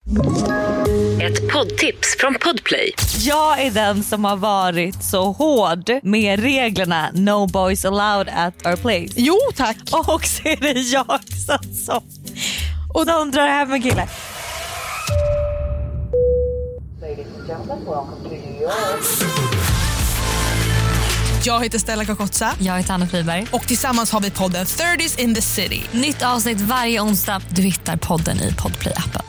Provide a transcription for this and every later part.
Ett poddtips från Podplay. Jag är den som har varit så hård med reglerna No boys allowed at our place. Jo, tack. Och så är det jag som och de drar hem en kille. Jag heter Stella Kakotsa. Jag heter Anna Friberg. Och tillsammans har vi podden 30s in the city. Nytt avsnitt varje onsdag. Du hittar podden i Podplay-appen.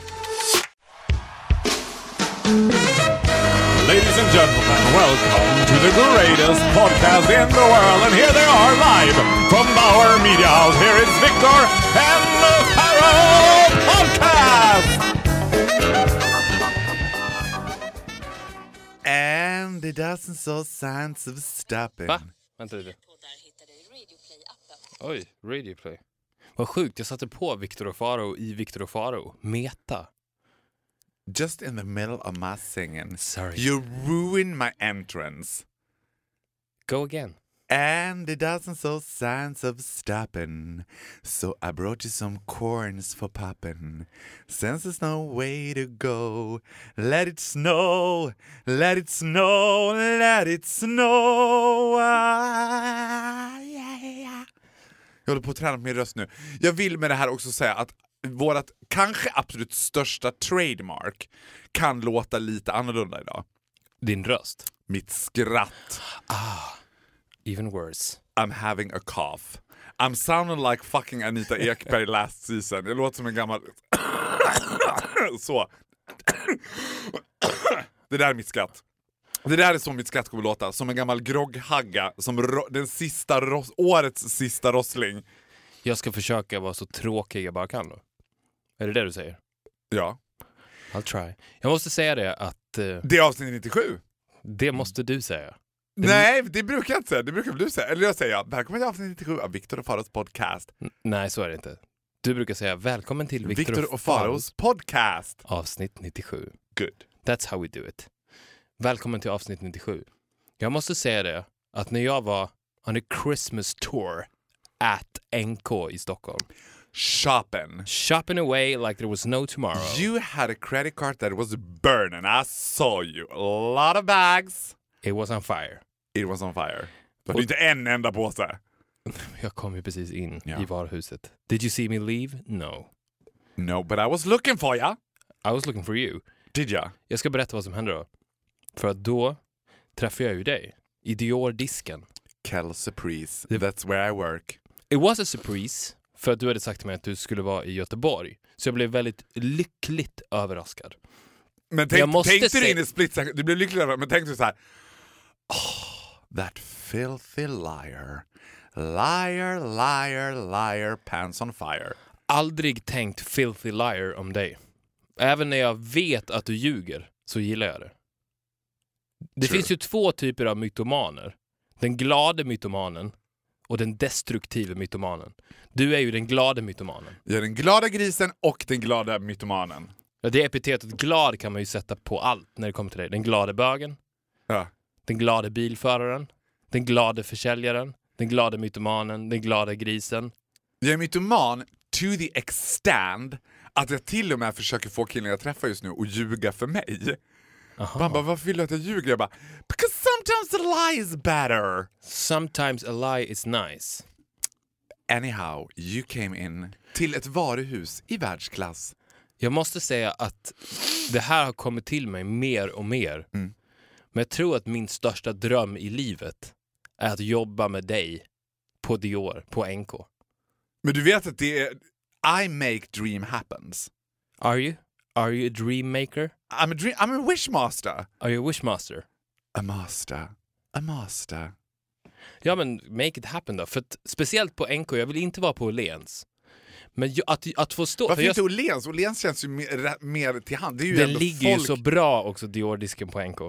Ladies and gentlemen, welcome to the greatest podcast in the world. And here they are live from Bauer Media House. Here is Victor and the Pharaoh Podcast! And it doesn't so signs of stopping. Va? Vänta lite. Oj, Radio Play. Vad sjukt, jag satte på Victor och Faro i Victor och Faro. Meta. Just in the middle of my singing. Sorry. You ruined my entrance. Go again. And it doesn't so signs of stopping. So I brought you some corns for popping. Since there's no way to go, let it snow, let it snow, let it snow. Jag håller på att träna på min röst nu. Jag vill med det här också säga att vårat kanske absolut största trademark kan låta lite annorlunda idag. Din röst. Mitt skratt. Even worse. I'm having a cough. I'm sounding like fucking Anita Ekberg last season. Jag låter som en gammal... Så. Det där är mitt skratt. Det där är som mitt skratt kommer låta. Som en gammal grogghagga. Som den sista årets sista rossling. Jag ska försöka vara så tråkig jag bara kan då. Är det du säger? Ja. I'll try. Jag måste säga det att... Det är avsnitt 97. Det måste du säga. Nej, det brukar jag inte säga. Det brukar du säga. Eller jag säger, välkommen till avsnitt 97 av Victor och Faros podcast. Nej, så är det inte. Du brukar säga, välkommen till Victor och Faros podcast. Avsnitt 97. Good. That's how we do it. Välkommen till avsnitt 97. Jag måste säga det, att när jag var on a Christmas tour at NK i Stockholm. Shopping away like there was no tomorrow. You had a credit card that was burning. I saw you. A lot of bags. It was on fire. It was on fire. Du hade inte en enda påse. Jag kom ju precis in i varuhuset. Did you see me leave? No. No, but I was looking for you. I was looking for you. Did you? Jag ska berätta vad som hände då. För att då träffade jag ju dig. I Dior-disken. Kel surprise. That's where I work. It was a surprise. För att du hade sagt till mig att du skulle vara i Göteborg. Så jag blev väldigt lyckligt överraskad. Men tänkte du in i split second, du blev lycklig över, men tänkte du så här: that filthy liar. Liar, liar, liar, pants on fire. Aldrig tänkt filthy liar om dig. Även när jag vet att du ljuger så gillar jag det. Det finns ju två typer av mytomaner. Den glade mytomanen och den destruktiva mytomanen. Du är ju den glada mytomanen. Jag är den glada grisen och den glada mytomanen. Ja, det epitetet glad kan man ju sätta på allt när det kommer till dig. Den glada bögen. Ja. Den glada bilföraren. Den glada försäljaren. Den glada mytomanen. Den glada grisen. Jag är mytoman to the extent att jag till och med försöker få killen jag träffar just nu och ljuga för mig. Han bara, varför vill du att jag ljuger? Jag bara, because sometimes a lie is better. Sometimes a lie is nice. Anyhow, you came in till ett varuhus i världsklass. Jag måste säga att det här har kommit till mig mer och mer. Men jag tror att min största dröm i livet är att jobba med dig på Dior, på NK. Men du vet att det är I make dream happens. Are you? Are you a dream maker? I'm a wishmaster. Are you a wishmaster? A master. Ja, men make it happen då. För att, speciellt på NK, jag vill inte vara på Åhléns. Men att få stå... Varför inte Åhléns? Åhléns känns ju mer till hand. Det är ju den ligger ju så bra också, Dior-disken på NK.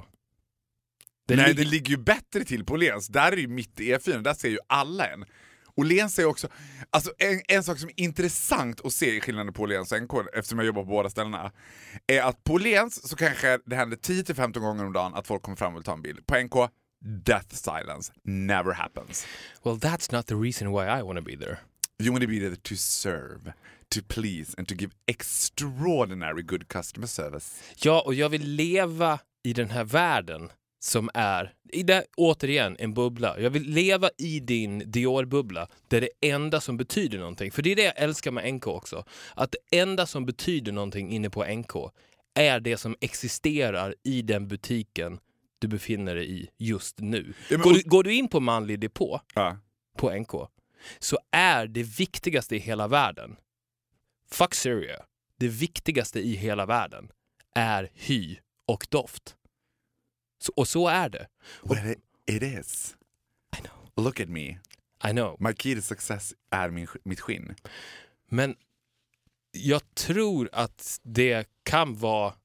Den ligger ju bättre till på Åhléns. Där är ju mitt i E4, där ser ju alla en. Åhléns är också... Alltså en sak som är intressant att se i skillnaden på Åhléns och NK, eftersom jag jobbar på båda ställena, är att på Åhléns så kanske det händer 10-15 gånger om dagen att folk kommer fram och vill ta en bild. På NK, death silence. Never happens. Well, that's not the reason why I want to be there. You want to be there to serve. to please and to give extraordinary good customer service. Ja, och jag vill leva i den här världen som är, återigen, en bubbla. Jag vill leva i din Dior-bubbla där det enda som betyder någonting. För det är det jag älskar med NK också. Att det enda som betyder någonting inne på NK är det som existerar i den butiken du befinner dig i just nu. Ja, men, går du in på manlig depå på NK så är det viktigaste i hela världen, fuck Syria, det viktigaste i hela världen är hy och doft. Och så är det. Well, it is. I know. Look at me. I know. My key to success är mitt skinn. Men jag tror att det kan vara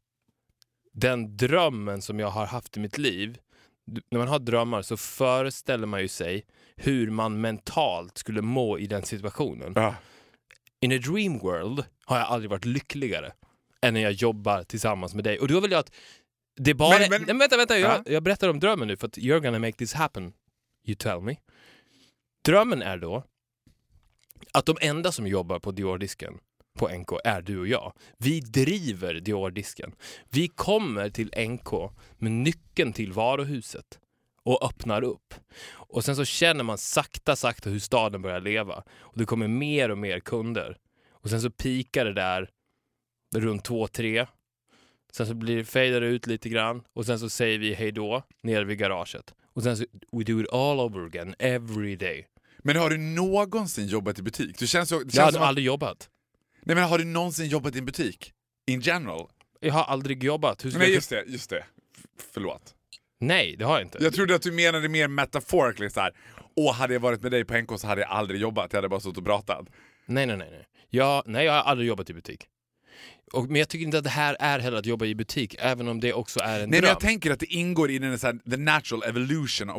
den drömmen som jag har haft i mitt liv. När man har drömmar så föreställer man ju sig hur man mentalt skulle må i den situationen. In a dream world har jag aldrig varit lyckligare än när jag jobbar tillsammans med dig. Och då vill jag att det bara... Men vänta. Jag berättar om drömmen nu för att you're gonna make this happen. You tell me. Drömmen är då att de enda som jobbar på Dior-disken på NK är du och jag. Vi driver Dior-disken. Vi kommer till NK med nyckeln till varuhuset och öppnar upp. Och sen så känner man sakta hur staden börjar leva. Och det kommer mer och mer kunder. Och sen så pikar det där runt 2-3. Sen så blir det fader ut lite grann. Och sen så säger vi hej då nere vid garaget. Och sen så we do it all over again every day. Men har du någonsin jobbat i butik? Det känns jag har aldrig jobbat. Nej, men har du någonsin jobbat i en butik? In general? Jag har aldrig jobbat. Nej, just det. Förlåt. Nej, det har jag inte. Jag trodde att du menade mer metaphorically så här. Hade jag varit med dig på NK så hade jag aldrig jobbat. Jag hade bara suttit och pratat. Nej. Jag har aldrig jobbat i butik. Men jag tycker inte att det här är heller att jobba i butik, även om det också är en dröm. Men jag tänker att det ingår i den så här, the natural evolution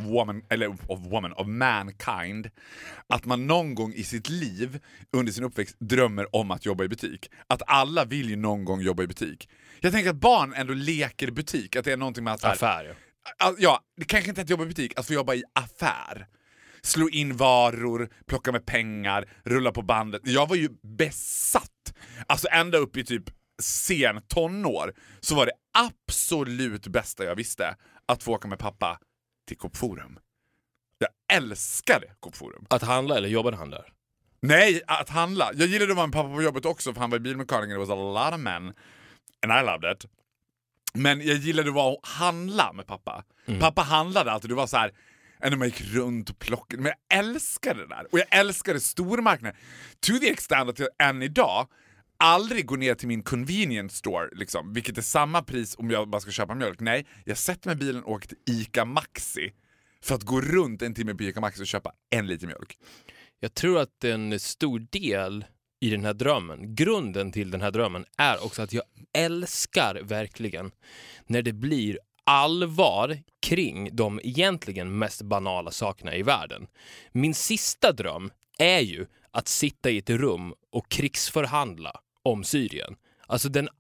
of mankind. Att man någon gång i sitt liv under sin uppväxt drömmer om att jobba i butik. Att alla vill ju någon gång jobba i butik. Jag tänker att barn ändå leker butik. Att det är någonting med att... Affär, ja. Det kanske inte är att jobba i butik, att få jobba i affär. Slå in varor, plocka med pengar, rulla på bandet. Jag var ju besatt. Alltså ända upp i typ sen tonår så var det absolut bästa jag visste att få åka med pappa till Coop Forum. Jag älskade Coop Forum. Att handla eller jobbade han där? Nej, att handla. Jag gillade att vara med pappa på jobbet också, för han var i bilmekaniker. It was a lot of men. And I loved it. Men jag gillade att vara och handla med pappa. Pappa handlade alltid. Det var så här... När man gick runt och plockade. Men jag älskade det där. Och jag älskade stormarknader. To the extent att jag än idag aldrig går ner till min convenience store. Liksom, vilket är samma pris om jag bara ska köpa mjölk. Nej, jag sätter mig i bilen och åker till Ica Maxi. För att gå runt en timme på Ica Maxi och köpa 1 liter mjölk. Jag tror att en stor del i den här drömmen, grunden till den här drömmen, är också att jag älskar verkligen när det blir allvar kring de egentligen mest banala sakerna i världen. Min sista dröm är ju att sitta i ett rum och krigsförhandla om Syrien. Alltså det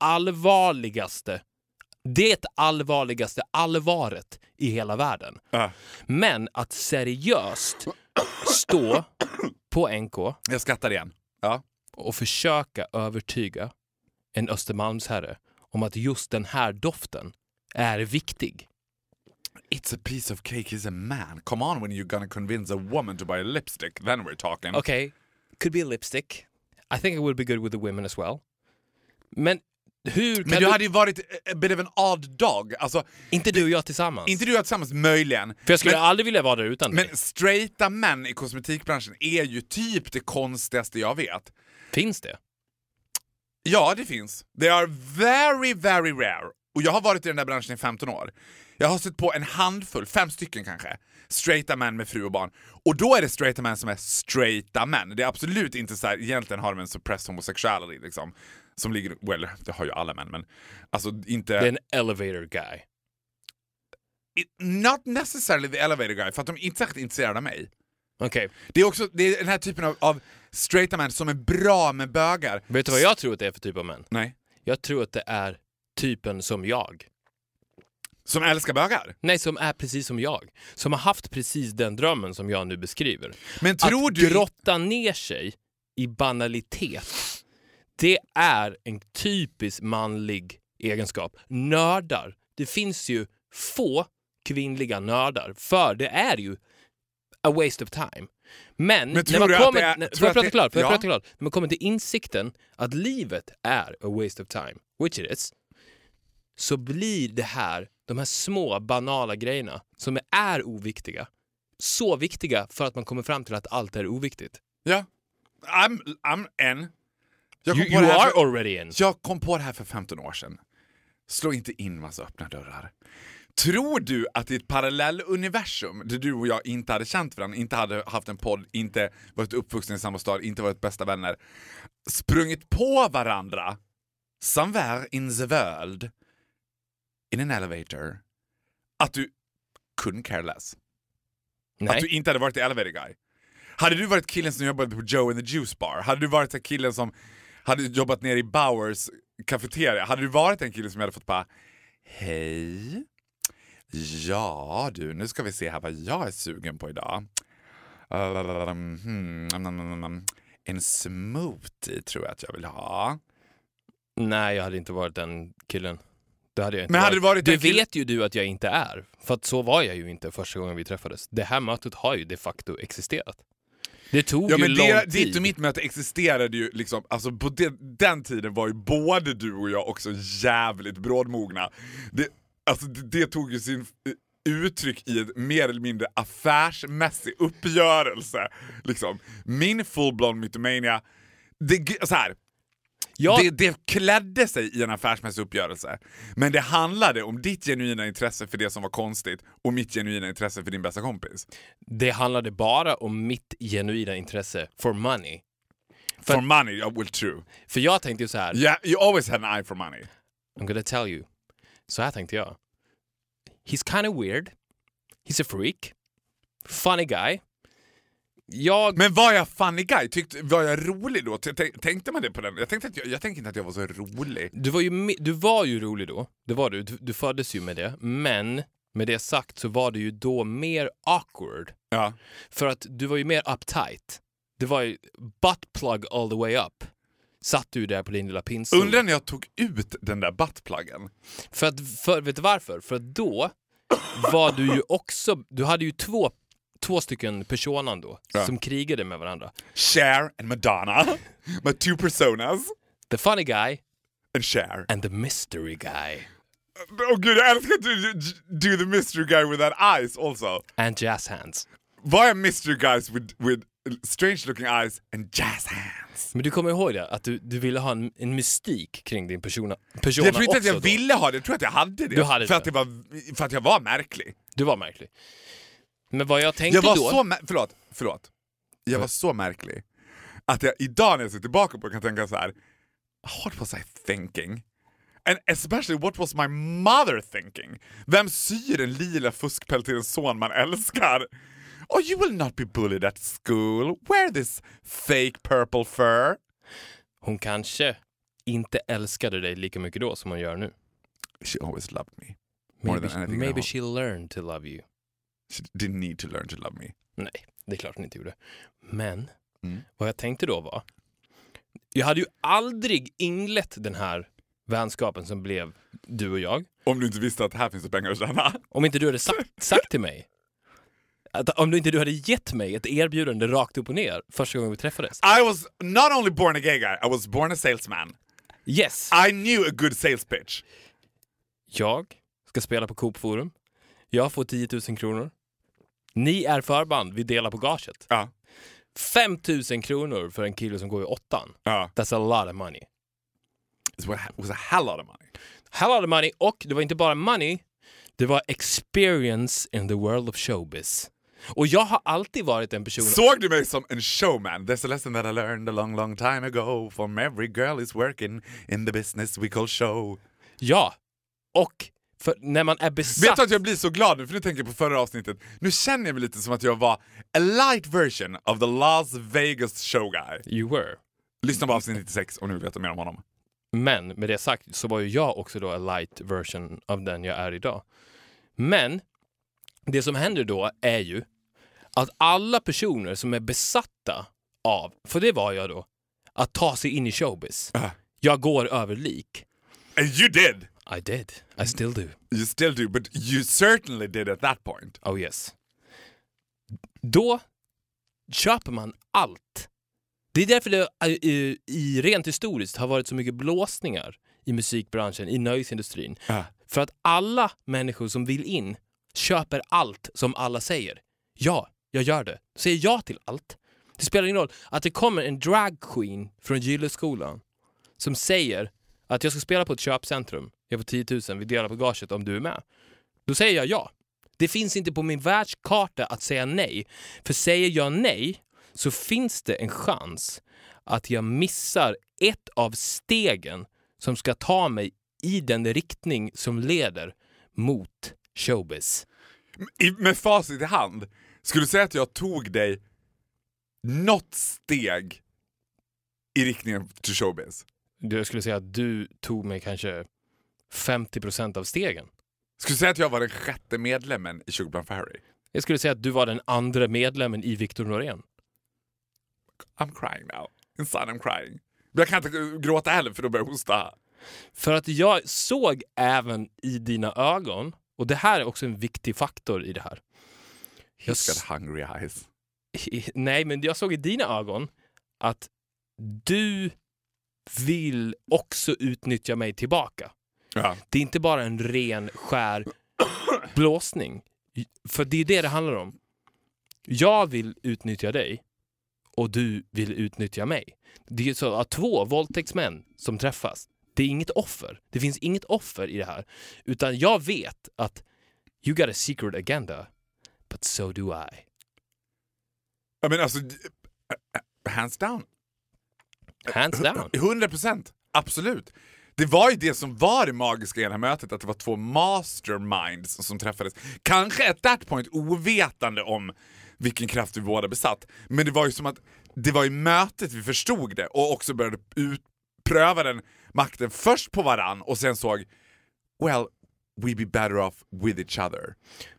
allvarligaste allvaret i hela världen. Men att seriöst stå på NK, jag skrattar igen. Ja. Och försöka övertyga en Östermalmsherre om att just den här doften är viktig. It's a piece of cake, he's a man. Come on when you're gonna convince a woman to buy a lipstick, then we're talking. Okay, could be a lipstick. I think it would be good with the women as well. Men hur kan du hade ju varit a bit of an odd dog. Alltså, inte du och jag tillsammans. Inte du och jag tillsammans, möjligen. För jag skulle aldrig vilja vara där utan dig. Men straighta män i kosmetikbranschen är ju typ det konstigaste jag vet. Finns det? Ja, det finns. They are very, very rare. Och jag har varit i den där branschen i 15 år. Jag har sett på en handfull, 5 stycken kanske, straighta män med fru och barn. Och då är det straighta män som är straighta män. Det är absolut inte så här, egentligen har de en suppressed homosexuality liksom. Som ligger, well, det har ju alla män, men alltså inte... Det är en elevator guy. Not necessarily the elevator guy, för att de är inte särskilt intresserade av mig. Okej. Det är den här typen av straighta män som är bra med bögar. Vet du vad jag tror att det är för typ av män? Nej. Jag tror att det är typen som jag. Som älskar bögar? Nej, som är precis som jag. Som har haft precis den drömmen som jag nu beskriver. Men tror att du... grotta ner sig i banalitet. Det är en typisk manlig egenskap. Nördar. Det finns ju få kvinnliga nördar. För det är ju a waste of time. Men när man kommer när man kommer till insikten att livet är a waste of time, which it is, så blir det här, de här små banala grejerna som är oviktiga, så viktiga för att man kommer fram till att allt är oviktigt. Ja. I'm in. Jag kom på det här för 15 år sedan. Slå inte in massa öppna dörrar. Tror du att i ett parallelluniversum där du och jag inte hade känt varandra, inte hade haft en podd, inte varit uppvuxna i samma stad, inte varit bästa vänner, sprungit på varandra somewhere in the world in an elevator, att du couldn't care less? Nej. Att du inte hade varit the elevator guy? Hade du varit killen som jobbade på Joe and the Juice Bar? Hade du varit killen som hade jobbat nere i Bowers kafeteria? Hade du varit en kille som hade fått bara hej? Ja du, nu ska vi se här vad jag är sugen på idag. En smoothie tror jag att jag vill ha. Nej, jag hade inte varit den killen. Det hade jag inte. Men hade varit. Det vet ju du att jag inte är. För att så var jag ju inte första gången vi träffades. Det här mötet har ju de facto existerat. Det tog ju lång tid. Ditt och mitt möte existerade ju liksom, alltså på den tiden var ju både du och jag också jävligt brådmogna. Det tog ju sin uttryck i ett mer eller mindre affärsmässig uppgörelse. Liksom. Min full-blown mythomania, det klädde sig i en affärsmässig uppgörelse. Men det handlade om ditt genuina intresse för det som var konstigt och mitt genuina intresse för din bästa kompis. Det handlade bara om mitt genuina intresse for money. For money, well true. För jag tänkte ju så här. Yeah, you always had an eye for money. I'm gonna tell you. Så här tänkte jag. He's kind of weird. He's a freak. Funny guy. Men var jag funny guy? Var jag rolig då? Tänkte man det på den? Jag tänkte inte att jag var så rolig. Du var ju rolig då. Det var du. Du föddes ju med det. Men med det sagt så var du ju då mer awkward. Ja. För att du var ju mer uptight. Det var ju buttplug all the way up. Satt du där på din lilla pinsel. Undrar när jag tog ut den där buttpluggen. Vet du varför? För att då var du ju också... Du hade ju två stycken personan då, som krigade med varandra. Cher and Madonna. My two personas. The funny guy. And Cher. And the mystery guy. Gud, jag älskar att du do the mystery guy with that eyes also. And jazz hands. Vad är mystery guys with strange looking eyes and jazz hands? Men du kommer ihåg det, att du ville ha en mystik kring din persona jag tror inte att jag då. ville ha det, jag tror att jag hade det. Du hade för att jag var märklig. Du var märklig. Men vad jag tänkte Förlåt. Jag var så märklig att jag idag när jag ser tillbaka på kan tänka så här: what was I thinking? And especially what was my mother thinking? Vem syr en lila fuskpält till en son man älskar? Oh, you will not be bullied at school. Wear this fake purple fur. Hon kanske inte älskade dig lika mycket då som hon gör nu. She always loved me. Maybe she learned to love you. She didn't need to learn to love me. Nej, det är klart hon inte gjorde. Men vad jag tänkte då var, jag hade ju aldrig inlett den här vänskapen som blev du och jag. Om du inte visste att här finns det pengar att tjäna. Om inte du hade sagt till mig. Om inte du hade gett mig ett erbjudande rakt upp och ner första gången vi träffades. I was not only born a gay guy, I was born a salesman. Yes. I knew a good sales pitch. Jag ska spela på Coop Forum. Jag får 10 000 kronor. Ni är förband, vi delar på gaget. Ja. 5 000 kronor för en kille som går i 8:an. Ja. That's a lot of money. It was a hell lot of money. Hell lot of money, och det var inte bara money. Det var experience in the world of showbiz. Och jag har alltid varit en person... Såg du mig som en showman? There's a lesson that I learned a long, long time ago. From every girl is working in the business we call show. Ja, och för när man är besatt... Vet du att jag blir så glad nu, för nu tänker jag på förra avsnittet. Nu känner jag mig lite som att jag var a light version of the Las Vegas show guy. You were. Lyssna på avsnitt 96 om ni vill veta mer om honom. Men med det sagt så var ju jag också då a light version av den jag är idag. Men det som händer då är ju att alla personer som är besatta av, för det var jag då, att ta sig in i showbiz. Jag går över lik. And you did. I did. I still do. You still do, but you certainly did at that point. Oh yes. Då köper man allt. Det är därför det i rent historiskt har varit så mycket blåsningar i musikbranschen, i nöjesindustrin. För att alla människor som vill in köper allt som alla säger. Ja, jag gör det. Säger ja till allt. Det spelar ingen roll att det kommer en drag queen från Gylleskolan som säger att jag ska spela på ett köpcentrum. Jag får 10 000, vi delar på gaget om du är med. Då säger jag ja. Det finns inte på min världskarta att säga nej. För säger jag nej så finns det en chans att jag missar ett av stegen som ska ta mig i den riktning som leder mot showbiz. Med facit i hand, skulle du säga att jag tog dig något steg i riktningen till showbiz? Jag skulle säga att du tog mig kanske 50% av stegen. Skulle du säga att jag var den 6:e medlemmen i Sugar Plum Fairy? Jag skulle säga att du var den 2:a medlemmen i Victor Norén. I'm crying now. Inside I'm crying. Men jag kan inte gråta heller för då börjar jag hosta. För att jag såg även i dina ögon, och det här är också en viktig faktor i det här. He's got hungry eyes. Nej, men jag såg i dina ögon att du vill också utnyttja mig tillbaka. Ja. Det är inte bara en ren skär blåsning. För det är det handlar om. Jag vill utnyttja dig och du vill utnyttja mig. Det är så att 2 våldtäktsmän som träffas. Det är inget offer. Det finns inget offer i det här. Utan jag vet att you got a secret agenda, but so do I. Jag menar alltså, hands down. Hands down. 100%. Absolut. Det var ju det som var det magiska i det här mötet, att det var 2 masterminds som träffades. Kanske at that point ovetande om vilken kraft vi båda besatt. Men det var ju som att det var i mötet vi förstod det och också började pröva den makten först på varann och sen såg, well, we'd be better off with each other.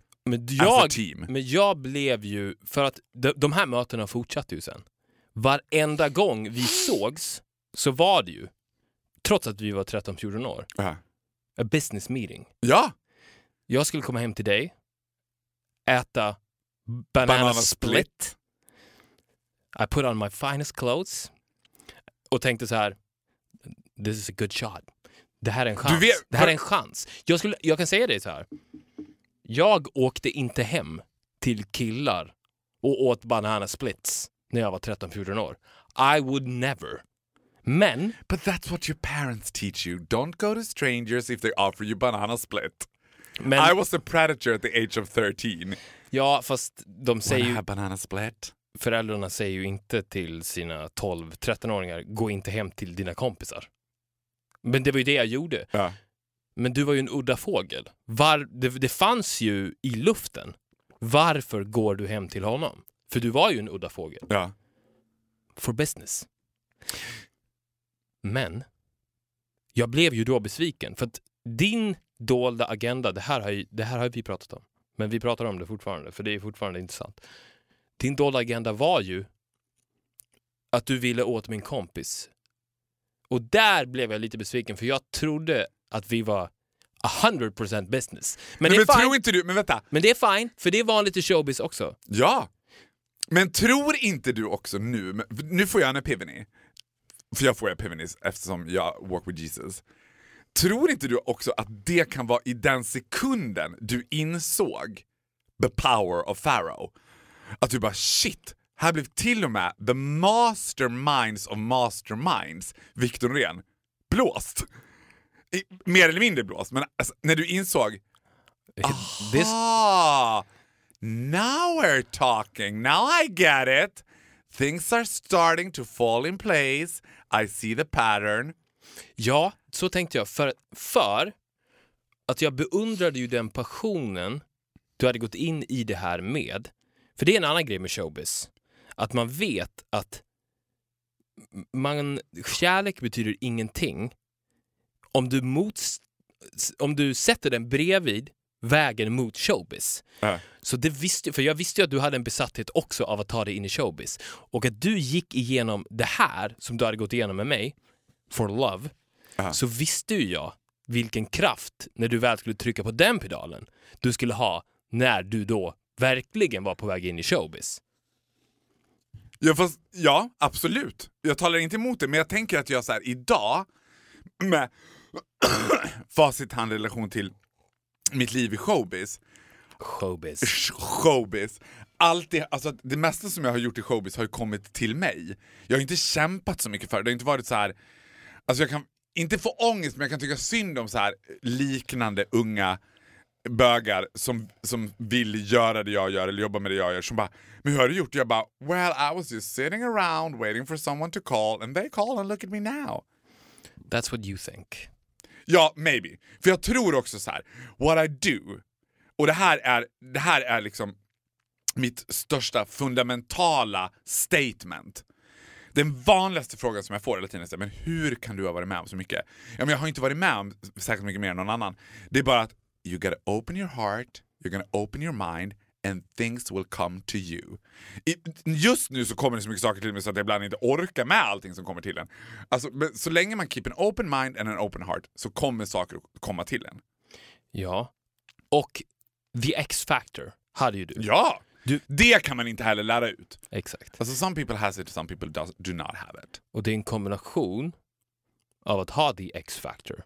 Men jag blev ju, för att de här mötena fortsatte ju sen. Varenda gång vi sågs så var det ju, trots att vi var 13-14 år, a business meeting. Ja. Jag skulle komma hem till dig, äta banana split. I put on my finest clothes och tänkte så här, this is a good shot. Det här är en chans. Det här är en chans. Jag kan säga det så här. Jag åkte inte hem till killar och åt banana splits när jag var 13-14 år. I would never. Men... But that's what your parents teach you. Don't go to strangers if they offer you banana split. I was a predator at the age of 13. Ja, fast de säger ju... banana split? Föräldrarna säger ju inte till sina 12-13-åringar, gå inte hem till dina kompisar. Men det var ju det jag gjorde. Ja. Men du var ju en udda fågel. Det fanns ju i luften. Varför går du hem till honom? För du var ju en udda fågel. Ja. For business. Men jag blev ju då besviken. För att din dolda agenda, det här har vi pratat om. Men vi pratar om det fortfarande, för det är fortfarande intressant. Din dolda agenda var ju att du ville åt min kompis. Och där blev jag lite besviken, för jag trodde att vi var 100% business. Men det är fine. Tror inte du, men vänta. Men det är fine, för det är vanligt i showbiz också. Ja. Men tror inte du också nu får jag en epiphany. För jag får epiphany eftersom jag walk with Jesus. Tror inte du också att det kan vara i den sekunden du insåg the power of Pharaoh? Att du bara, shit, här blev till och med the masterminds of masterminds, Victor Norén, blåst. Mer eller mindre blåst, men alltså, när du insåg, now we're talking, now I get it. Things are starting to fall in place. I see the pattern. Ja, så tänkte jag. För att jag beundrade ju den passionen du hade gått in i det här med. För det är en annan grej med showbiz. Att man vet att kärlek betyder ingenting om du sätter den bredvid vägen mot showbiz. Så det för jag visste ju att du hade en besatthet också av att ta dig in i showbiz. Och att du gick igenom det här som du hade gått igenom med mig, For Love, så visste ju jag vilken kraft, när du väl skulle trycka på den pedalen, du skulle ha när du då verkligen var på väg in i showbiz. Ja, absolut. Jag talar inte emot det, men jag tänker att jag så här idag med facit hand i relation till mitt liv i showbiz. Alltid, alltså det mesta som jag har gjort i showbiz har ju kommit till mig. Jag har inte kämpat så mycket för det. Det har inte varit så här, alltså jag kan inte få ångest, men jag kan tycka synd om så här liknande unga bögar som vill göra det jag gör eller jobba med det jag gör, som bara, men hur har du gjort? Jag bara, well, I was just sitting around waiting for someone to call and they call and look at me now. That's what you think. Ja, maybe. För jag tror också så här, what I do, och det här är liksom mitt största fundamentala statement. Den vanligaste frågan som jag får hela tiden är, men hur kan du ha varit med om så mycket? Ja, men jag har inte varit med om särskilt mycket mer än någon annan. Det är bara att you gotta open your heart, you're gonna open your mind, and things will come to you. Just nu så kommer det så mycket saker till mig så att jag ibland inte orkar med allting som kommer till en. Alltså, men så länge man keep an open mind and an open heart så kommer saker att komma till en. Ja. Och the X-factor hade ju du. Ja! Det kan man inte heller lära ut. Exakt. Alltså some people has it, some people do not have it. Och det är en kombination av att ha the X-factor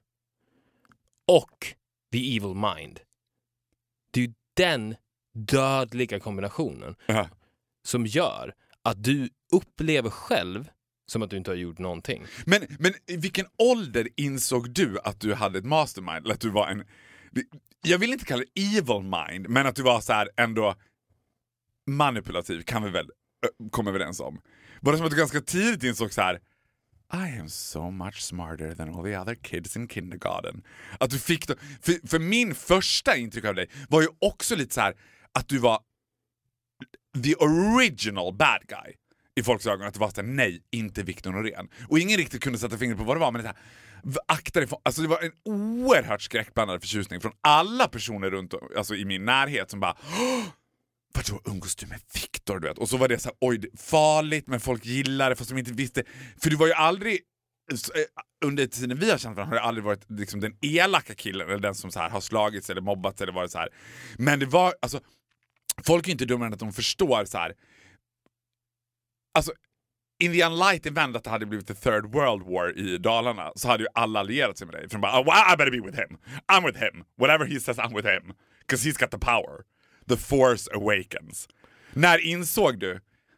och the evil mind. Det är ju den dödliga kombinationen som gör att du upplever själv som att du inte har gjort någonting. Men i vilken ålder insåg du att du hade ett mastermind? Eller att du var en... Jag vill inte kalla det evil mind, men att du var så här ändå manipulativ, kan vi väl komma överens om. Var det som att du ganska tidigt insåg så här, I am so much smarter than all the other kids in kindergarten. Att du fick då, för min första intryck av dig var ju också lite så här att du var the original bad guy i folks ögon. Att det var så här, nej, inte Victor Norén. Och ingen riktigt kunde sätta fingret på vad det var, men det här, akta dig, alltså det var en oerhört skräckblandad förtjusning från alla personer runt, alltså i min närhet, som bara, vadå, umgås du med Victor, du vet? Och så var det så här, oj, farligt, men folk gillar det fast de inte visste. För du var ju aldrig, under tiden vi har känt varandra, har det aldrig varit liksom den elaka killen eller den som så här har slagits eller mobbats eller varit så här. Men det var, alltså, folk är inte dummare än att de förstår så här. Alltså, in the unlikely event att det hade blivit the third world war i Dalarna, så hade ju alla allierat sig med dig. För de bara, oh, I better be with him. I'm with him. Whatever he says, I'm with him. Because he's got the power. The force awakens. När insåg du,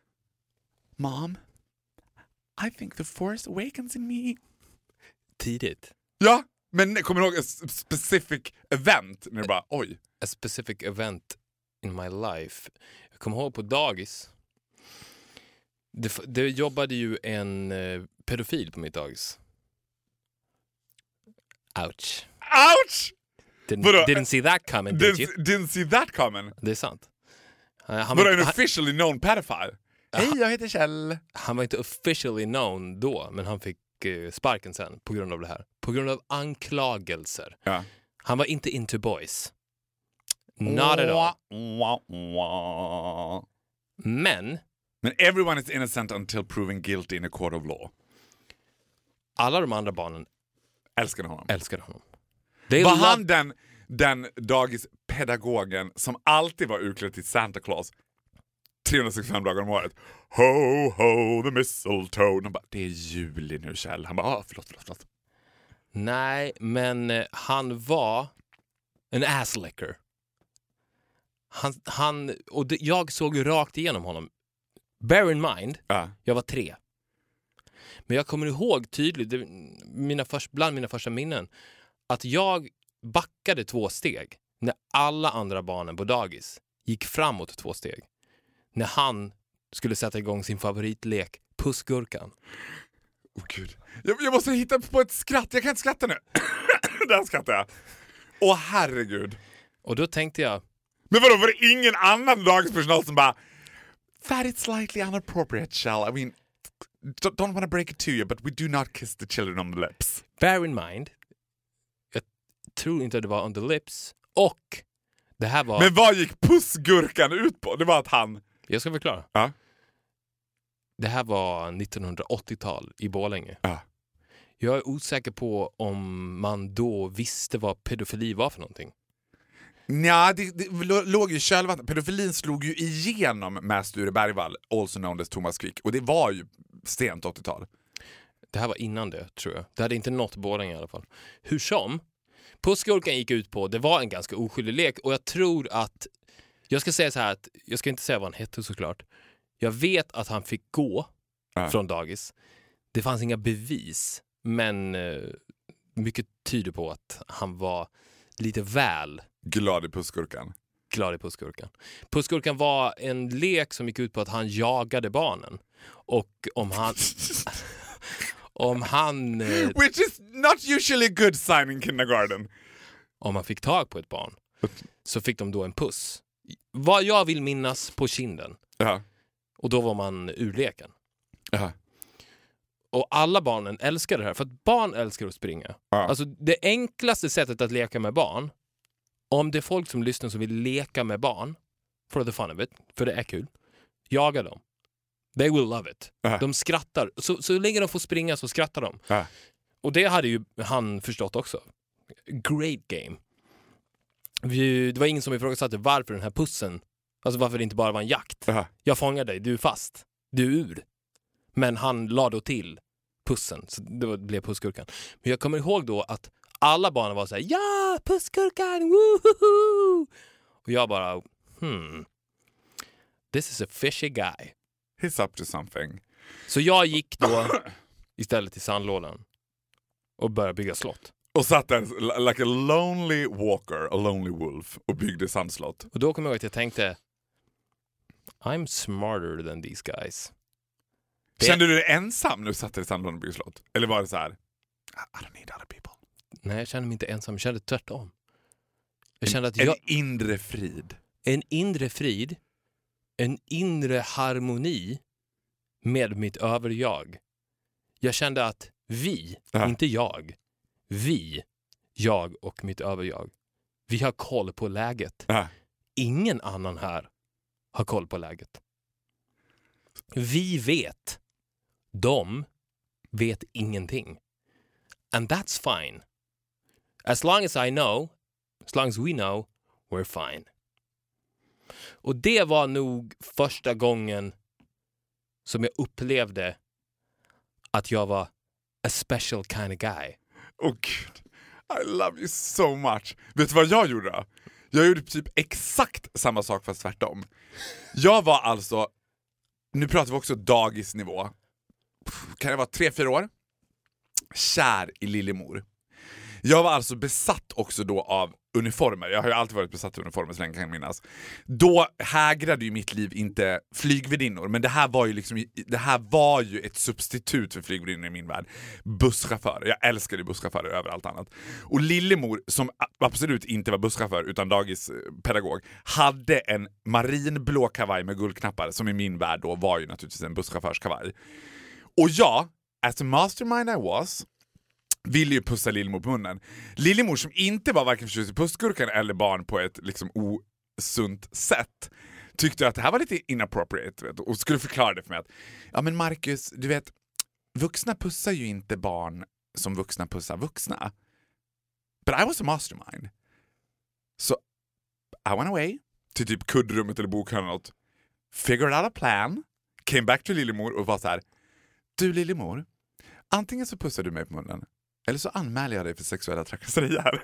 Mom, I think the force awakens in me? Tidigt. Ja, men kommer du ihåg a specific event? När du bara, oj. A specific event in my life. Jag kommer ihåg på dagis. Det jobbade ju en pedofil på mitt dagis. Ouch. Ouch! Didn't see that coming, did you? Didn't see that coming? Det är sant. Han var en officially known pedophile. Hej, jag heter Kjell. Han var inte officially known då, men han fick sparken sen på grund av det här. På grund av anklagelser. Ja. Han var inte into boys. Not at all. Men everyone is innocent until proven guilty in a court of law. Alla de andra barnen älskade honom. Var han den dagispedagogen som alltid var utklädd till Santa Claus 365 dagar om året? Ho, ho, the mistletoe. De bara, det är juli nu, Kjell. Han bara, förlåt. Nej, men han var en asslicker. Jag såg rakt igenom honom. Bear in mind, jag var 3. Men jag kommer ihåg tydligt, bland mina första minnen, att jag backade 2 steg när alla andra barnen på dagis gick framåt 2 steg. När han skulle sätta igång sin favoritlek, pussgurkan. Gud. Jag måste hitta på ett skratt. Jag kan inte skratta nu. Där skrattar jag. Åh, herregud. Och då tänkte jag... Men vadå, var det ingen annan dagispersonal som bara... That is slightly inappropriate, Shell. I mean, don't want to break it to you, but we do not kiss the children on the lips. Bear in mind, jag tror inte att det var on the lips. Och Det här var... Men vad gick pussgurkan ut på? Det var att han... Jag ska förklara. Ja. Det här var 1980-tal i Borlänge. Ja. Jag är osäker på om man då visste vad pedofili var för någonting. Nja, det låg ju kölvatten. Pedofilin slog ju igenom med Sture Bergvall, also known as Thomas Quick. Och det var ju sent 80-tal. Det här var innan det, tror jag. Det hade inte nått Borlänge i alla fall. Hur som, pussgurkan gick ut på, det var en ganska oskyldig lek. Och jag tror att, jag ska säga så här, att jag ska inte säga vad han hette såklart. Jag vet att han fick gå från dagis. Det fanns inga bevis, men mycket tyder på att han var lite väl glad i pussgurkan. Glad i pussgurkan. Pussgurkan var en lek som gick ut på att han jagade barnen. Och om han which is not usually a good sign in kindergarten. Om man fick tag på ett barn så fick de då en puss. Vad jag vill minnas på kinden. Ja. Och då var man ur leken. Ja. Och alla barnen älskar det här. För att barn älskar att springa. Ja. Alltså det enklaste sättet att leka med barn. Om det är folk som lyssnar som vill leka med barn. For the fun of it. För det är kul. Jaga dem. They will love it. De skrattar. Så länge de får springa så skrattar de. Och det hade ju han förstått också. Great game. Det var ingen som ifrågasatte varför den här pussen. Alltså varför det inte bara var en jakt. Jag fångar dig, du är fast. Du är ur. Men han la då till pussen. Så det blev pussgurkan. Men jag kommer ihåg då att alla barnen var så här: ja, pussgurkan, woohoo! Och jag bara, this is a fishy guy. He's up to something. Så jag gick då istället till sandlådan och började bygga slott. Och satt där like a lonely walker, a lonely wolf, och byggde sandslott. Och då kom jag ihåg att jag tänkte, I'm smarter than these guys. Kände du dig ensam när du satt där i sandlådan och byggde slott? Eller var det så här, I don't need other people? Nej, jag kände mig inte ensam. Jag kände tvärtom. Jag kände att en inre frid. En inre frid. En inre harmoni med mitt överjag. Jag kände att vi, inte jag. Vi, jag och mitt överjag. Vi har koll på läget. Ingen annan här har koll på läget. Vi vet. De vet ingenting. And that's fine. As long as I know, as long as we know, we're fine. Och det var nog första gången som jag upplevde att jag var a special kind of guy. Oh gud, I love you so much. Vet du vad jag gjorde då? Jag gjorde typ exakt samma sak fast tvärtom. Jag var alltså, nu pratar vi också dagisnivå. Kan det vara 3-4 år? Kär i Lillemor. Jag var alltså besatt också då av uniformer. Jag har ju alltid varit besatt av uniformer så länge kan jag minnas. Då hägrade ju mitt liv inte flygvärdinnor, men det här var ju ett substitut för flygvärdinnor i min värld. Busschaufförer. Jag älskade busschaufförer över allt annat. Och Lillemor, som absolut inte var busschaufför utan dagispedagog, hade en marinblå kavaj med guldknappar som i min värld då var ju naturligtvis en busschaufförskavaj. Och jag, as a mastermind I was, ville ju pussa Lillemor på munnen. Lillemor som inte var varken förtjust i pussgurkan eller barn på ett liksom osunt sätt tyckte att det här var lite inappropriate, vet, och skulle förklara det för mig att ja men Marcus, du vet, vuxna pussar ju inte barn som vuxna pussar vuxna. But I was a mastermind. So I went away till typ kuddrummet eller bokhörnan och figured out a plan, came back to Lillemor och var så här: du Lillemor, antingen så pussar du mig på munnen eller så anmäler jag dig för sexuella trakasserier.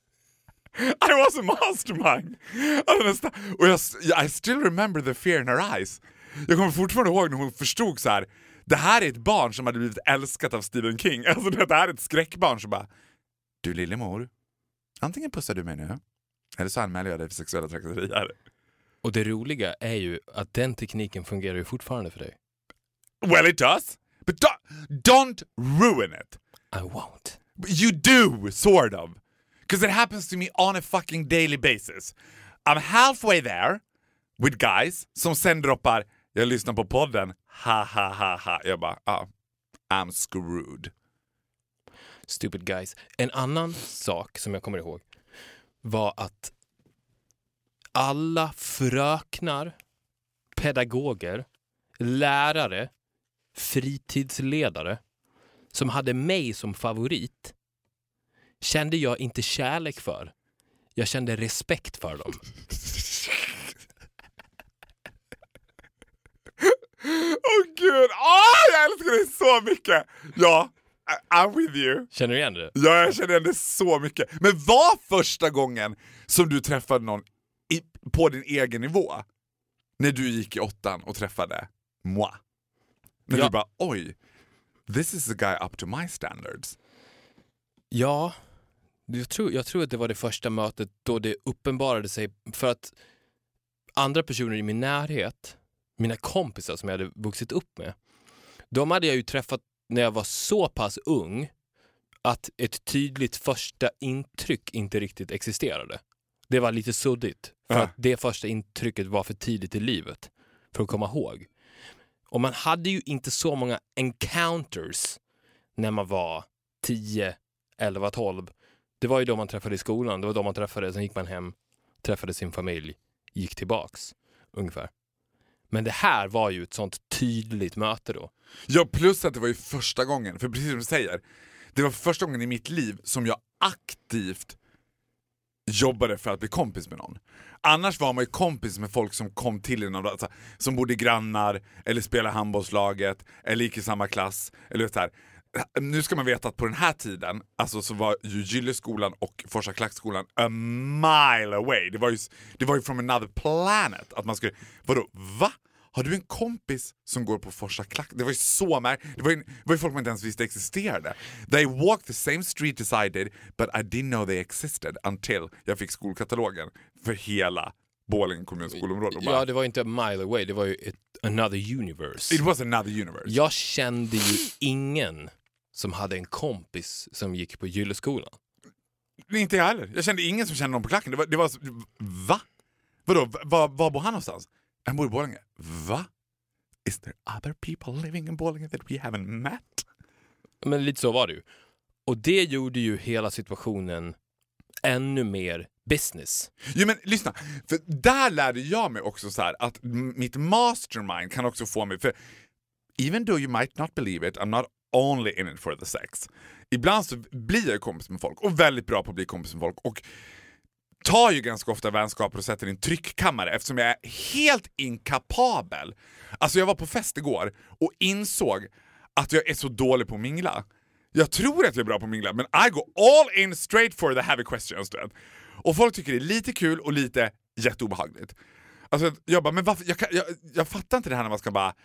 I was a mastermind. Och I still remember the fear in her eyes. Jag kommer fortfarande ihåg när hon förstod så här: det här är ett barn som hade blivit älskat av Stephen King. Alltså det här är ett skräckbarn som bara: du Lillemor, antingen pussar du mig nu eller så anmäler jag dig för sexuella trakasserier. Och det roliga är ju att den tekniken fungerar ju fortfarande för dig. Well, it does. But don't ruin it. I won't. You do, sort of. Because it happens to me on a fucking daily basis. I'm halfway there with guys som sen droppar: jag lyssnar på podden. Ha ha ha ha. Jag bara, I'm screwed. Stupid guys. En annan sak som jag kommer ihåg var att alla fröknar, pedagoger, lärare, fritidsledare som hade mig som favorit kände jag inte kärlek för. Jag kände respekt för dem. Gud, jag älskar det så mycket. Ja, I'm with you. Känner du igen det? Ja, jag känner igen det så mycket. Men var första gången som du träffade någon på din egen nivå? När du gick i 8:an och träffade moi? När du bara, oj, this is a guy up to my standards. Ja, jag tror att det var det första mötet då det uppenbarade sig, för att andra personer i min närhet, mina kompisar som jag hade vuxit upp med, de hade jag ju träffat när jag var så pass ung att ett tydligt första intryck inte riktigt existerade. Det var lite suddigt, för att det första intrycket var för tidigt i livet för att komma ihåg. Och man hade ju inte så många encounters när man var 10, 11, 12. Det var ju då man träffade i skolan, det var då man träffade, sen gick man hem, träffade sin familj, gick tillbaks, ungefär. Men det här var ju ett sånt tydligt möte då. Ja, plus att det var ju första gången, för precis som du säger, det var första gången i mitt liv som jag aktivt jobbade för att bli kompis med någon. Annars var man ju kompis med folk som kom till en, alltså, som bodde grannar, eller spelade handbollslaget, eller gick i samma klass, eller så här. Nu ska man veta att på den här tiden, alltså, så var ju Gylleskolan och Forsa Klackskolan a mile away. Det var ju from another planet. Att man skulle, vadå, va? Har du en kompis som går på Forsa Klack? Det var ju så märkligt. Det var ju folk man inte ens visste existerade. They walked the same street as I did, but I didn't know they existed until jag fick skolkatalogen för hela Borlänge kommuns skolområde. Ja, det var inte a mile away, det var ju another universe. It was another universe. Jag kände ju ingen som hade en kompis som gick på Gylleskolan. Inte jag heller. Jag kände ingen som kände någon på klacken. Det var va? Vadå? Var bor han någonstans? Han bor i Borlänge. Va? Is there other people living in Borlänge that we haven't met? Men lite så var det ju. Och det gjorde ju hela situationen ännu mer business. Jo, men lyssna. För där lärde jag mig också så här att mitt mastermind kan också få mig, för even though you might not believe it, I'm not only in it for the sex. Ibland så blir jag kompis med folk och väldigt bra på att bli kompis med folk och tar ju ganska ofta vänskaper och sätter i en tryckkammare eftersom jag är helt inkapabel. Alltså jag var på fest igår och insåg att jag är så dålig på att mingla. Jag tror att jag är bra på att mingla, men I go all in straight for the heavy questions. Och folk tycker det är lite kul och lite jätteobehagligt. Alltså jag bara, men varför? Jag fattar inte det här när man ska bara,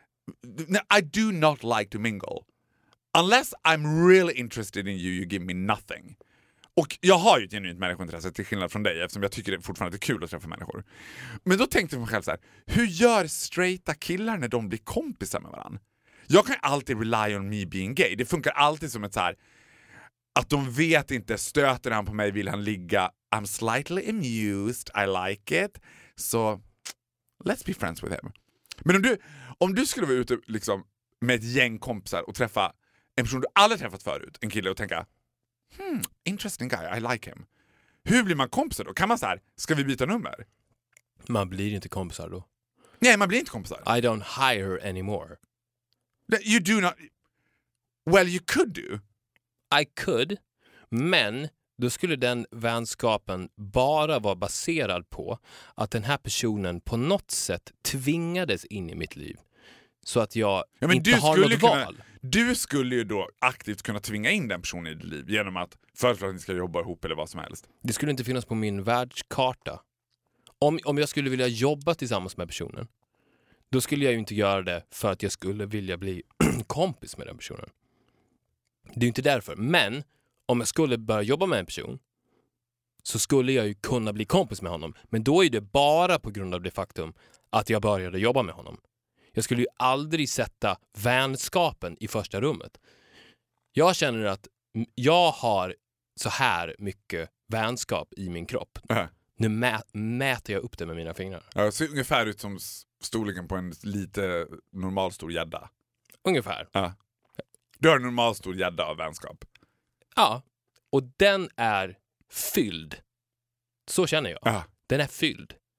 I do not like to mingle. Unless I'm really interested in you, you give me nothing. Och jag har ju ett genuint människointresse till skillnad från dig, eftersom jag tycker det fortfarande är kul att träffa människor. Men då tänkte jag mig själv så här: hur gör straighta killar när de blir kompisar med varandra? Jag kan alltid rely on me being gay. Det funkar alltid som ett så här, att de vet inte, stöter han på mig, vill han ligga? I'm slightly amused, I like it. So let's be friends with him. Men om du skulle vara ute liksom med ett gäng kompisar och träffa en person du aldrig träffat förut, en kille, och tänka interesting guy, I like him. Hur blir man kompisar då? Kan man så här, ska vi byta nummer? Man blir inte kompisar då. Nej, man blir inte kompisar. I don't hire anymore. You do not. Well, you could do. I could, men då skulle den vänskapen bara vara baserad på att den här personen på något sätt tvingades in i mitt liv. Så att jag inte har något val. Du skulle ju då aktivt kunna tvinga in den personen i ditt liv genom att föreslå att ni ska jobba ihop eller vad som helst. Det skulle inte finnas på min världskarta. Om jag skulle vilja jobba tillsammans med personen, då skulle jag ju inte göra det för att jag skulle vilja bli kompis med den personen. Det är ju inte därför. Men om jag skulle börja jobba med en person så skulle jag ju kunna bli kompis med honom. Men då är det bara på grund av det faktum att jag började jobba med honom. Jag skulle ju aldrig sätta vänskapen i första rummet. Jag känner att jag har så här mycket vänskap i min kropp. Nu mäter jag upp det med mina fingrar. Ja, det ser ungefär ut som storleken på en lite normalstor gädda. Ungefär. Ja. Du har en normalstor gädda av vänskap. Ja, och den är fylld. Så känner jag. Ja. Den är fylld.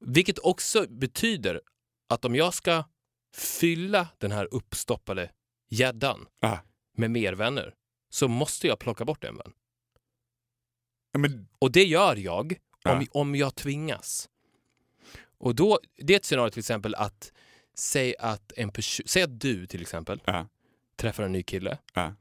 Vilket också betyder att om jag ska fylla den här uppstoppade gäddan med mer vänner så måste jag plocka bort en vän. Och det gör jag om jag tvingas. Och då, det är ett scenario till exempel att säg att du till exempel träffar en ny kille.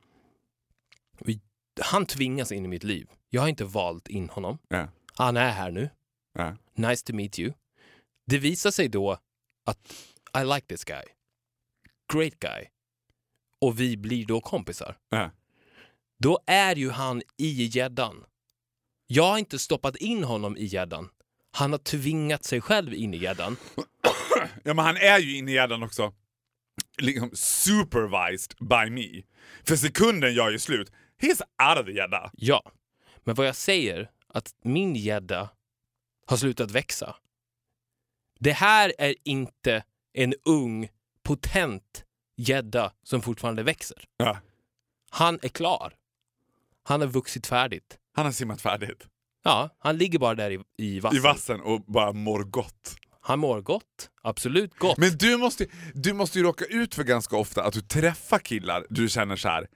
Han tvingas in i mitt liv. Jag har inte valt in honom. Han är här nu. Nice to meet you. Det visar sig då att I like this guy. Great guy. Och vi blir då kompisar. Då är ju han i gäddan. Jag har inte stoppat in honom i gäddan. Han har tvingat sig själv in i gäddan. Ja, men han är ju inne i gäddan också. Liksom supervised by me. För sekunden jag är slut. He's out of the gädda. Ja, men vad jag säger att min gädda har slutat växa. Det här är inte en ung, potent gädda som fortfarande växer. Han är klar. Han har vuxit färdigt. Han har simmat färdigt. Ja, han ligger bara där i vassen. I vassen och bara mår gott. Han mår gott, absolut gott. Men du måste ju råka ut för ganska ofta att du träffar killar du känner så här.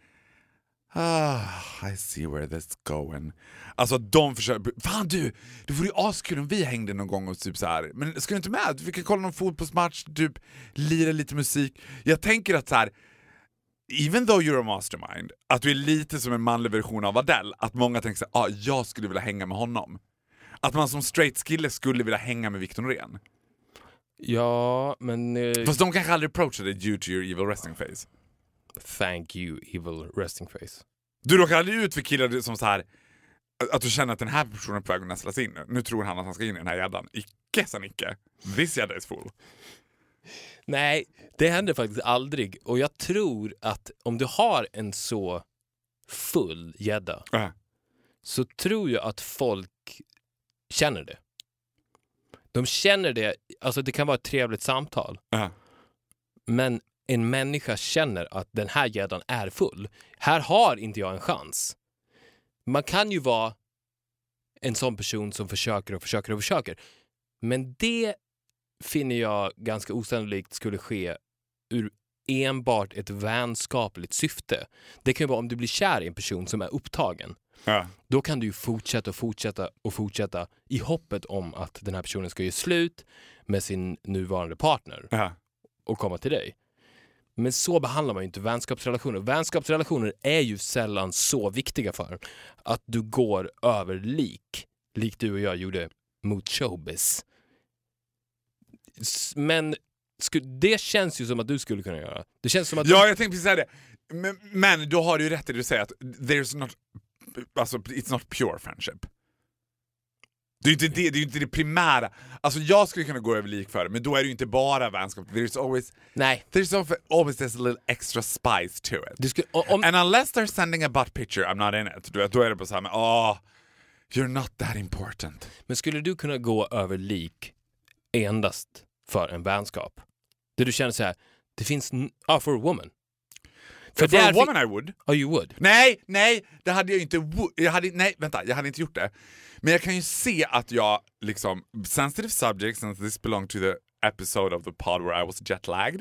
I see where this is going. Alltså de försöker, fan det vore ju askul om vi hängde någon gång och typ så här. Men ska du inte med? Vi kan kolla någon fotbollsmatch, typ lira lite musik. Jag tänker att så här, even though you're a mastermind, att du är lite som en manlig version av Adele, att många tänker så här, jag skulle vilja hänga med honom. Att man som straight kille skulle vilja hänga med Victor Norén. Ja, men fast de kanske aldrig approachade due to your evil resting face. Thank you, evil resting face. Du råkar aldrig ut för killar som så här, att du känner att den här personen är på väg att nästlas in. Nu tror han att han ska in i den här gäddan. Icke sa Nicke. This gädda is full. Nej, det händer faktiskt aldrig. Och jag tror att om du har en så full gädda så tror jag att folk känner det. De känner det, alltså det kan vara ett trevligt samtal. Men en människa känner att den här gäddan är full. Här har inte jag en chans. Man kan ju vara en sån person som försöker. Men det finner jag ganska osannolikt skulle ske ur enbart ett vänskapligt syfte. Det kan ju vara om du blir kär i en person som är upptagen. Då kan du ju fortsätta i hoppet om att den här personen ska ge slut med sin nuvarande partner och komma till dig. Men så behandlar man ju inte vänskapsrelationer. Vänskapsrelationer är ju sällan så viktiga för att du går över likt du och jag gjorde mot showbiz. Men det känns ju som att du skulle kunna göra. Det känns som att jag tänkte precis säga det. Men då har du ju rätt i det du säger att it's not pure friendship. Det är ju inte det primära. Alltså jag skulle kunna gå över lik för det, men då är det ju inte bara vänskap. There's always this little extra spice to it. And unless they're sending a butt picture, I'm not in it. Då är det på så här, you're not that important. Men skulle du kunna gå över lik endast för en vänskap? Där du känner så här, det finns for a woman. For a woman I would. Oh, you would? Nej, det hade jag inte. Jag hade inte gjort det. Men jag kan ju se att jag liksom, sensitive subject, since this belonged to the episode of the pod where I was jet-lagged.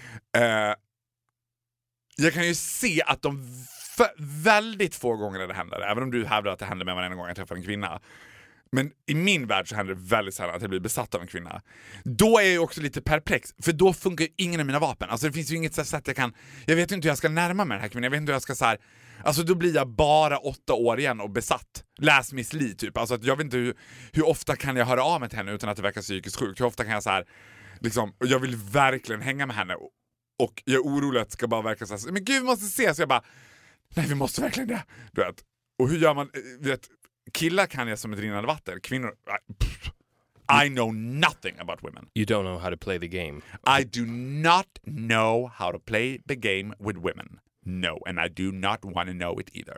Jag kan ju se att de väldigt få gånger det händer, även om du hävdar att det händer med varje gång jag träffar en kvinna. Men i min värld så händer det väldigt sällan att jag blir besatt av en kvinna. Då är jag också lite perplex, för då funkar ingen av mina vapen. Alltså det finns ju inget sätt jag vet inte hur jag ska närma mig den här kvinnan. Jag vet inte hur jag ska så här. Alltså då blir jag bara 8 år igen och besatt. Läs Miss Li typ. Alltså att jag vet inte hur ofta kan jag höra av mig till henne utan att det verkar psykiskt sjukt. Hur ofta kan jag så här, liksom, jag vill verkligen hänga med henne och jag är orolig att det ska bara verka så här, men gud vi måste ses. Så jag bara, nej vi måste verkligen det. Du vet. Och hur gör man, vet, killar kan jag som ett rinnande vatten. Kvinnor, I know nothing about women. You don't know how to play the game. I do not know how to play the game with women. No, and I do not want to know it either.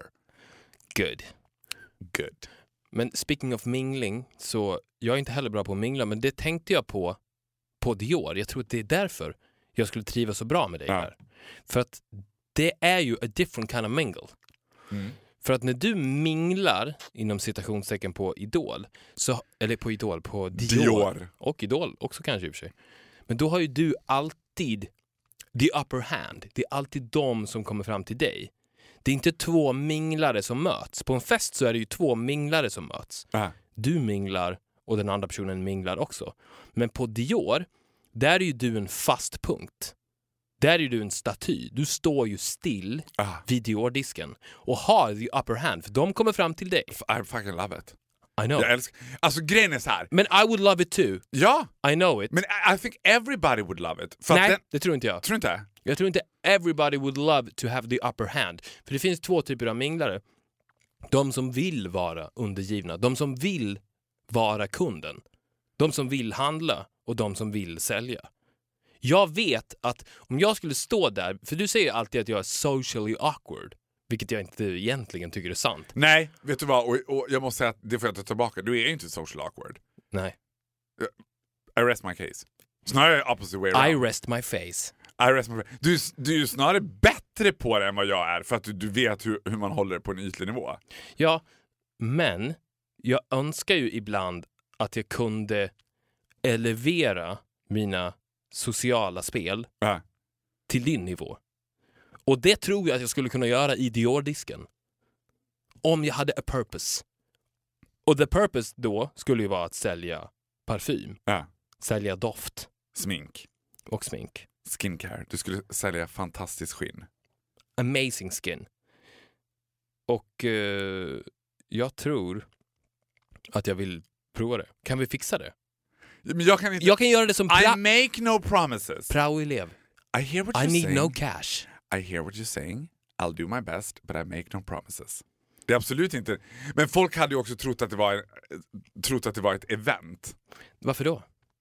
Good. Men speaking of mingling, så jag är inte heller bra på att mingla, men det tänkte jag på Dior. Jag tror att det är därför jag skulle trivas så bra med dig här. För att det är ju a different kind of mingle. För att när du minglar inom citationstecken på Idol, på Dior. Och Idol också kanske i och för sig. Men då har ju du alltid the upper hand. Det är alltid de som kommer fram till dig. Det är inte två minglare som möts. På en fest så är det ju två minglare som möts. Du minglar och den andra personen minglar också. Men på Dior, där är ju du en fast punkt. Där är ju du en staty. Du står ju still vid Dior-disken och har the upper hand. För de kommer fram till dig. I fucking love it. I know. Jag älskar... Alltså grejen är så här. Men I would love it too. Ja. I know it. Men I think everybody would love it. Nej, det tror inte jag. Tror inte? Jag tror inte everybody would love to have the upper hand. För det finns två typer av minglare. De som vill vara undergivna. De som vill vara kunden. De som vill handla och de som vill sälja. Jag vet att om jag skulle stå där, för du säger alltid att jag är socially awkward, vilket jag inte egentligen tycker är sant. Nej, vet du vad? Och jag måste säga att det får jag ta tillbaka. Du är ju inte social awkward. Nej. I rest my case. Snarare opposite way around. I rest my face. Du är ju snarare bättre på det än vad jag är, för att du vet hur man håller på en ytlig nivå. Ja, men jag önskar ju ibland att jag kunde elevera mina sociala spel till din nivå. Och det tror jag att jag skulle kunna göra i Dior-disken. Om jag hade a purpose. Och the purpose då skulle ju vara att sälja parfym. Sälja doft. Smink. Och smink. Skincare. Du skulle sälja fantastiskt skinn. Amazing skin. Och jag tror att jag vill prova det. Kan vi fixa det? Men jag kan inte... Jag kan göra det som I make no promises. Prao-elev. I hear what you're I need saying. no cash. I hear what you're saying. I'll do my best, but I make no promises. Det är absolut inte... Men folk hade ju också trott att det var ett event. Varför då?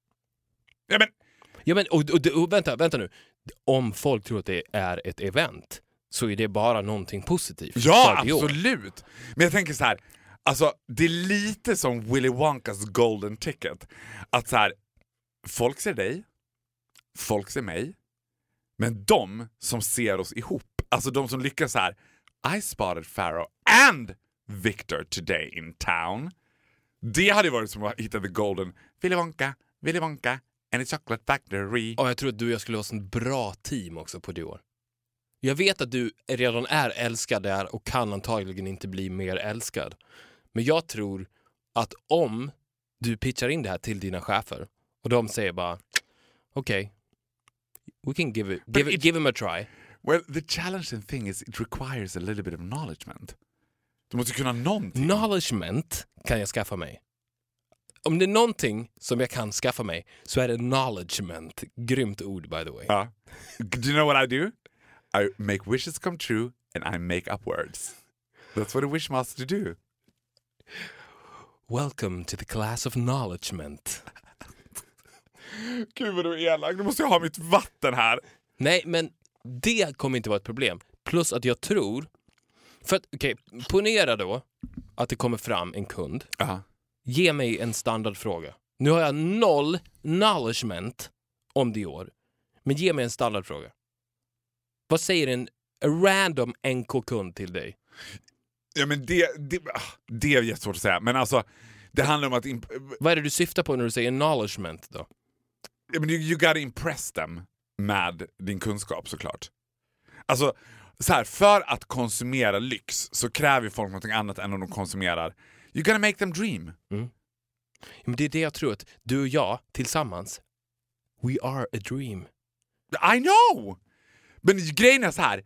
Ja men och vänta nu. Om folk tror att det är ett event så är det bara någonting positivt. Ja, absolut. Men jag tänker så här, alltså det är lite som Willy Wonkas golden ticket. Att så här, folk ser dig, folk ser mig, men de som ser oss ihop, alltså de som lyckas så här, I spotted Pharaoh and Victor today in town. Det hade varit som att hitta the golden Willy Wonka and a chocolate factory. Och jag tror att du och jag skulle ha en bra team också på Dior. Jag vet att du redan är älskad där och kan antagligen inte bli mer älskad. Men jag tror att om du pitchar in det här till dina chefer och de säger bara okej, we can give him a try. Well, the challenging thing is it requires a little bit of acknowledgement. Du måste kunna någonting. Acknowledgement kan jag skaffa mig. Om det är någonting som jag kan skaffa mig så är det acknowledgement. Grymt ord, by the way. Do you know what I do? I make wishes come true and I make up words. That's what a wishmaster do. Welcome to the class of acknowledgement. Gud vad du är elak. Nu måste jag ha mitt vatten här. Nej, men det kommer inte vara ett problem. Plus att jag tror... För att, ponera då att det kommer fram en kund. Ge mig en standardfråga. Nu har jag 0 acknowledgement om Dior. Men ge mig en standardfråga. Vad säger en random enkel kund till dig? Ja, men det är jättesvårt att säga. Men alltså, det handlar om att... Vad är det du syftar på när du säger acknowledgement då? Ja, men you gotta impress them med din kunskap såklart. Alltså, så här, för att konsumera lyx så kräver folk något annat än om de konsumerar. You gotta make them dream. Ja, men det är det jag tror att du och jag tillsammans, we are a dream. I know! Men grejen är så här,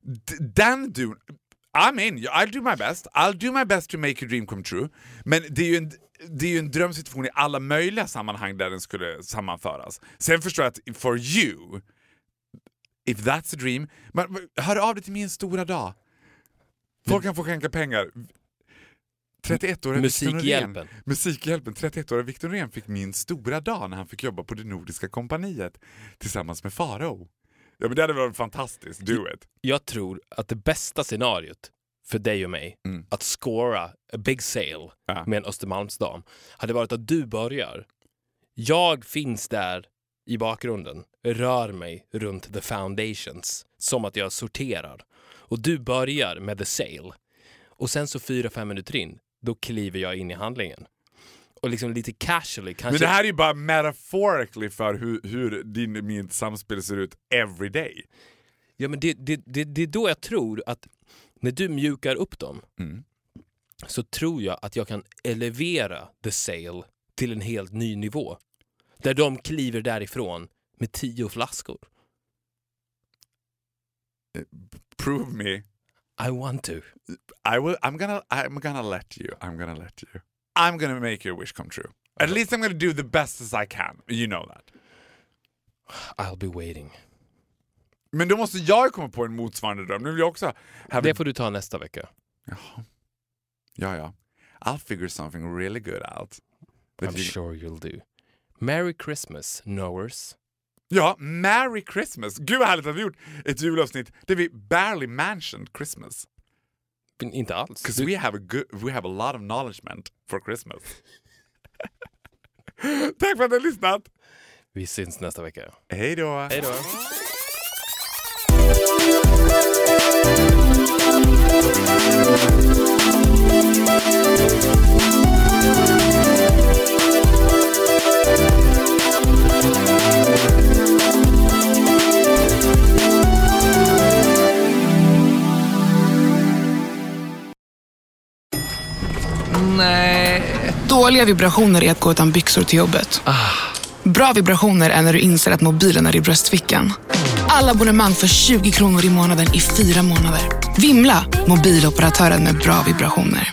I'll do my best. I'll do my best to make your dream come true. Men det är ju en drömsituation i alla möjliga sammanhang där den skulle sammanföras. Sen förstår jag att for you, if that's a dream, men hör av dig till min stora dag. Folk kan få skänka pengar. 31-åriga Musikhjälpen. Musikhjälpen. 31-åriga Victor Norén fick min stora dag när han fick jobba på det nordiska kompaniet tillsammans med Farao. Ja, men det hade varit fantastiskt. Do it. Jag tror att det bästa scenariot för dig och mig att scora a big sale med en Östermalmsdam hade varit att du börjar. Jag finns där i bakgrunden, rör mig runt the foundations som att jag sorterar. Och du börjar med the sale. Och sen så 4-5 minuter in, då kliver jag in i handlingen. Och liksom lite casually kanske. Men det här är ju bara metaphorically för hur mitt samspel ser ut every day. Ja, men det är då jag tror att när du mjukar upp dem så tror jag att jag kan elevera The Sale till en helt ny nivå. Där de kliver därifrån med 10 flaskor. Prove me. I want to. I'm gonna let you. I'm gonna make your wish come true. At least I'm gonna do the best as I can. You know that. I'll be waiting. Men då måste jag komma på en motsvarande dröm. Nu vill jag också det får du ta nästa vecka. Jaha. Ja. I'll figure something really good out. I'm sure you'll do. Merry Christmas, knowers. Ja, Merry Christmas. Gud vad härligt att vi gjort ett julavsnitt där vi barely mentioned Christmas. Men inte alls. Because we have a lot of acknowledgement for Christmas. Tack för att ni har lyssnat. Vi syns nästa vecka. Hej då. Hej då. Nej. Dåliga vibrationer är att gå utan byxor till jobbet. Bra vibrationer är när du inser att mobilen är i bröstfickan. Alla abonnemang för 20 kronor i månaden i 4 månader. Vimla, mobiloperatören med bra vibrationer.